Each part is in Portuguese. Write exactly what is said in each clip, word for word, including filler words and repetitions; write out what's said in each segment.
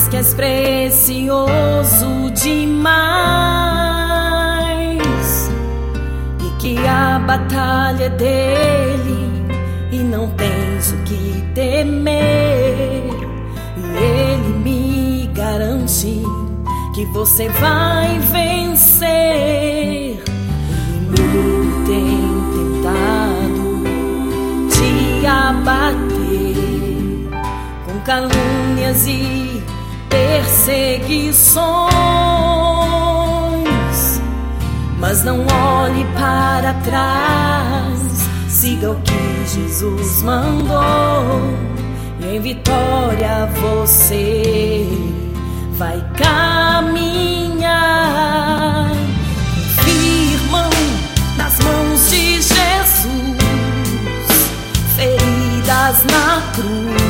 que és precioso demais e que a batalha é dele e não tens o que temer. E ele me garante que você vai vencer. O inimigo tem tentado te abater com calúnias e perseguições, mas não olhe para trás, siga o que Jesus mandou, e em vitória você vai caminhar. Firmam nas mãos de Jesus, feridas na cruz.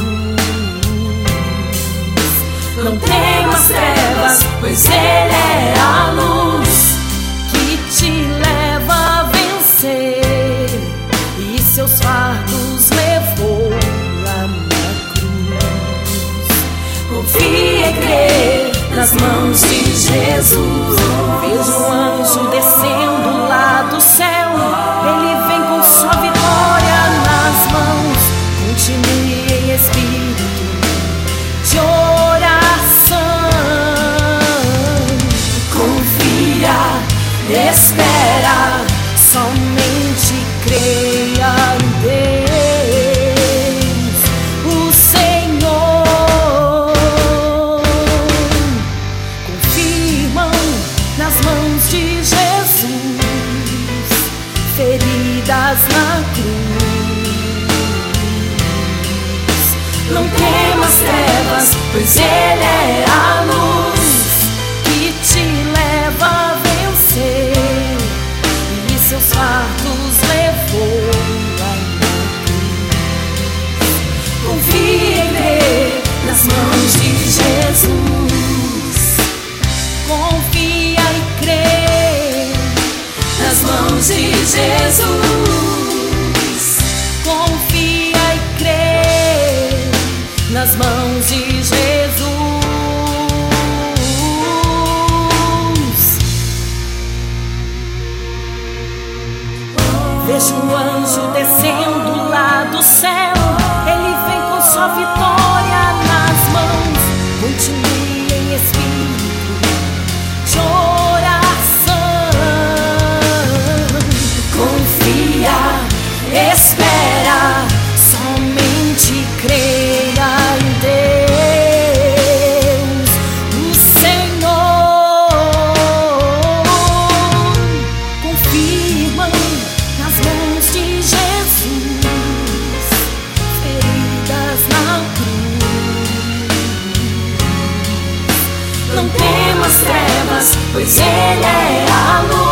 Não temas trevas, pois Ele é a luz que te leva a vencer, e seus fardos levou lá na cruz. Confie e crê nas mãos de Jesus. Vejo um anjo descendo lá do céu, ele vem com sua vitória nas mãos. Continue em espírito de espera, somente creia em Deus, o Senhor. Confirmam nas mãos de Jesus, feridas na cruz. Não temas trevas, pois Ele é a luz que te leva a vencer, e seus fardos levou lá na cruz. Confie e crê nas mãos de Jesus. Confia e crê nas mãos de Jesus. Confia e crê nas mãos de Jesus. Vejo um anjo descendo lá do céu, ele vem com sua vitória nas mãos. Continue em espírito de oração. Confia, espera, somente creia em Deus, o Senhor. Confirma nas mãos de Jesus, feridas na cruz. Não temas trevas, pois Ele é a luz